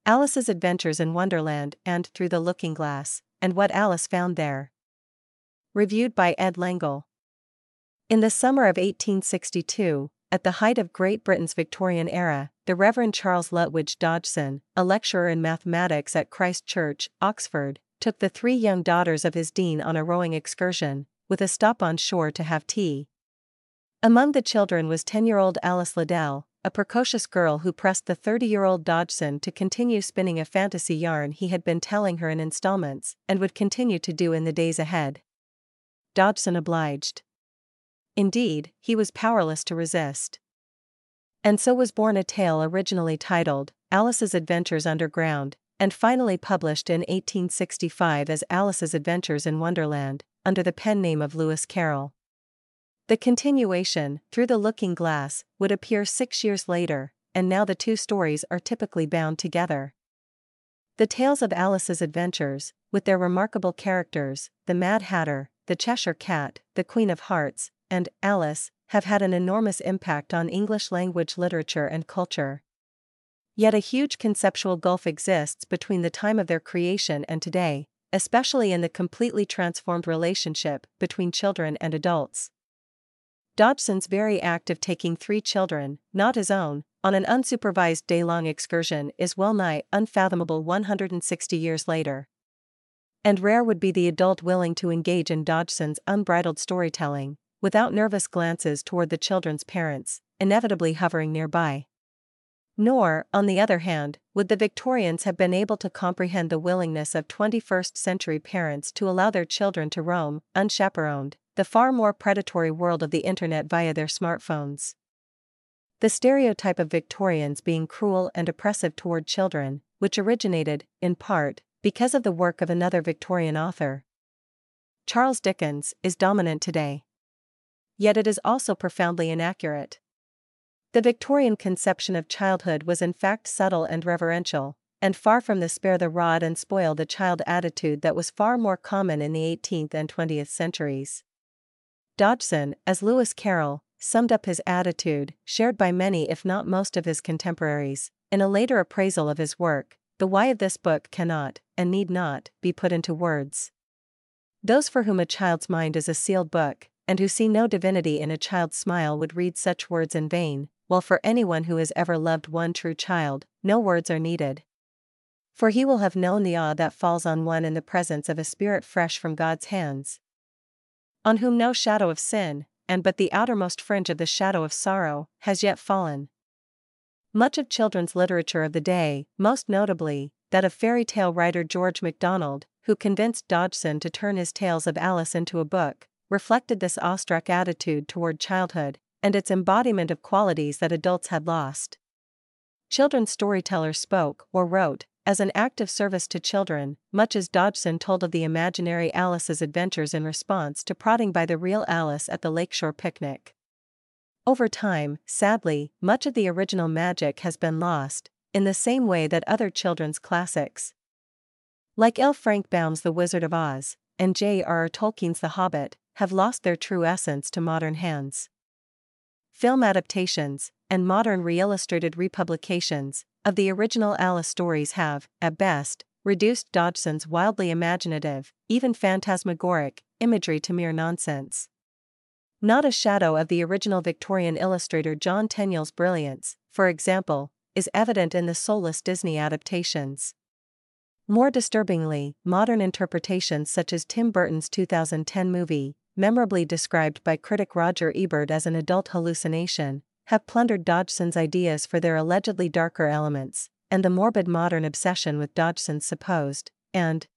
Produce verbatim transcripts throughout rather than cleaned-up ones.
Alice's Adventures in Wonderland and Through the Looking Glass, and What Alice Found There. Reviewed by Ed Langle. In the summer of eighteen sixty-two, at the height of Great Britain's Victorian era, the Reverend Charles Lutwidge Dodgson, a lecturer in mathematics at Christ Church, Oxford, took the three young daughters of his dean on a rowing excursion, with a stop on shore to have tea. Among the children was ten-year-old Alice Liddell, a precocious girl who pressed the thirty-year-old Dodgson to continue spinning a fantasy yarn he had been telling her in installments, and would continue to do in the days ahead. Dodgson obliged. Indeed, he was powerless to resist. And so was born a tale originally titled, Alice's Adventures Underground, and finally published in eighteen sixty-five as Alice's Adventures in Wonderland, under the pen name of Lewis Carroll. The continuation, Through the Looking Glass, would appear six years later, and now the two stories are typically bound together. The tales of Alice's adventures, with their remarkable characters, the Mad Hatter, the Cheshire Cat, the Queen of Hearts, and Alice, have had an enormous impact on English-language literature and culture. Yet a huge conceptual gulf exists between the time of their creation and today, especially in the completely transformed relationship between children and adults. Dodgson's very act of taking three children, not his own, on an unsupervised day-long excursion is well-nigh unfathomable one hundred sixty years later. And rare would be the adult willing to engage in Dodgson's unbridled storytelling, without nervous glances toward the children's parents, inevitably hovering nearby. Nor, on the other hand, would the Victorians have been able to comprehend the willingness of twenty-first century parents to allow their children to roam, unchaperoned, the far more predatory world of the internet via their smartphones. The stereotype of Victorians being cruel and oppressive toward children, which originated, in part, because of the work of another Victorian author, Charles Dickens, is dominant today. Yet it is also profoundly inaccurate. The Victorian conception of childhood was in fact subtle and reverential, and far from the spare the rod and spoil the child attitude that was far more common in the eighteenth and twentieth centuries. Dodgson, as Lewis Carroll, summed up his attitude, shared by many if not most of his contemporaries, in a later appraisal of his work. The why of this book cannot, and need not, be put into words. Those for whom a child's mind is a sealed book, and who see no divinity in a child's smile would read such words in vain, while for anyone who has ever loved one true child, no words are needed. For he will have known the awe that falls on one in the presence of a spirit fresh from God's hands, on whom no shadow of sin, and but the outermost fringe of the shadow of sorrow, has yet fallen. Much of children's literature of the day, most notably, that of fairy tale writer George MacDonald, who convinced Dodgson to turn his tales of Alice into a book, reflected this awestruck attitude toward childhood, and its embodiment of qualities that adults had lost. Children's storytellers spoke, or wrote, as an act of service to children, much as Dodgson told of the imaginary Alice's adventures in response to prodding by the real Alice at the lakeshore picnic. Over time, sadly, much of the original magic has been lost, in the same way that other children's classics, like L. Frank Baum's The Wizard of Oz, and J R R Tolkien's The Hobbit, have lost their true essence to modern hands. Film adaptations, and modern re-illustrated republications, of the original Alice stories have, at best, reduced Dodgson's wildly imaginative, even phantasmagoric, imagery to mere nonsense. Not a shadow of the original Victorian illustrator John Tenniel's brilliance, for example, is evident in the soulless Disney adaptations. More disturbingly, modern interpretations such as Tim Burton's two thousand ten movie, memorably described by critic Roger Ebert as an adult hallucination, have plundered Dodgson's ideas for their allegedly darker elements, and the morbid modern obsession with Dodgson's supposed, and,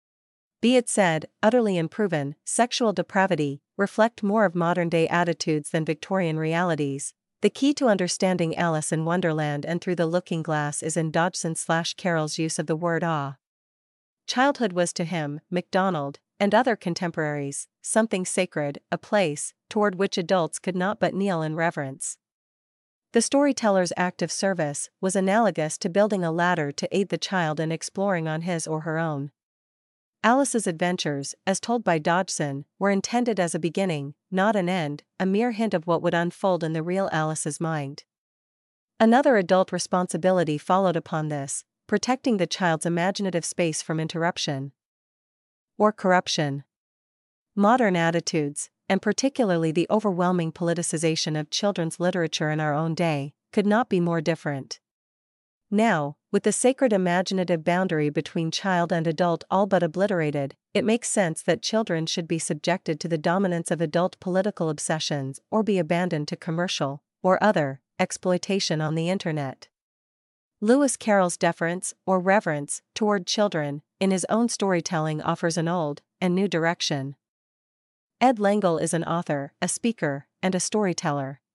be it said, utterly unproven, sexual depravity, reflect more of modern-day attitudes than Victorian realities. The key to understanding Alice in Wonderland and Through the Looking Glass is in Dodgson-slash-Carroll's use of the word awe. Childhood was to him, MacDonald, and other contemporaries, something sacred, a place, toward which adults could not but kneel in reverence. The storyteller's act of service was analogous to building a ladder to aid the child in exploring on his or her own. Alice's adventures, as told by Dodgson, were intended as a beginning, not an end, a mere hint of what would unfold in the real Alice's mind. Another adult responsibility followed upon this, protecting the child's imaginative space from interruption or corruption. Modern attitudes, and particularly the overwhelming politicization of children's literature in our own day, could not be more different. Now, with the sacred imaginative boundary between child and adult all but obliterated, it makes sense that children should be subjected to the dominance of adult political obsessions or be abandoned to commercial, or other, exploitation on the internet. Lewis Carroll's deference, or reverence, toward children, in his own storytelling offers an old, and new direction. Ed L'Engle is an author, a speaker, and a storyteller.